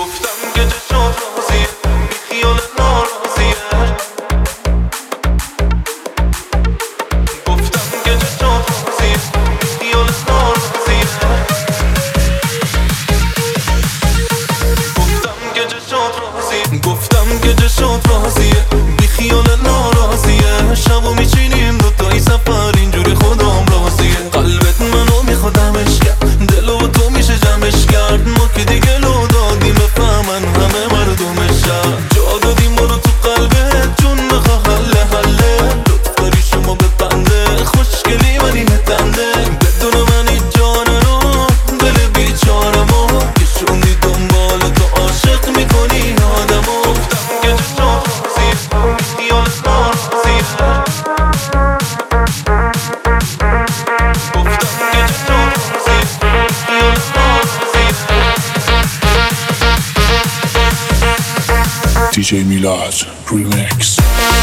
گفتم که چشات رازیه بی خیال ناراضیه گفتم که چشات رازیه بی خیال ناراضیه گفتم که چشات رازیه بی خیال ناراضیه شبو میچینیم دوتایی سفر اینجوری خودم راضیه قلبت منو میخوادمش کرد دلو تو میشه جمعش کرد ما که دیگه لو دادیم بفهمن همه مردمش جا دادیم برو تو قلبت جون بخوا حله حله لطف داری شما ببنده خوشگلی منی متنده بدون منی جانمو دل بیچارمو کشوندی دنبال تو عاشق میکنی آدمو گفتم که چشات رازیه خیالت ناراضیه گفتم که چشات رازیه خیالت ناراضیه DJ Milad Remix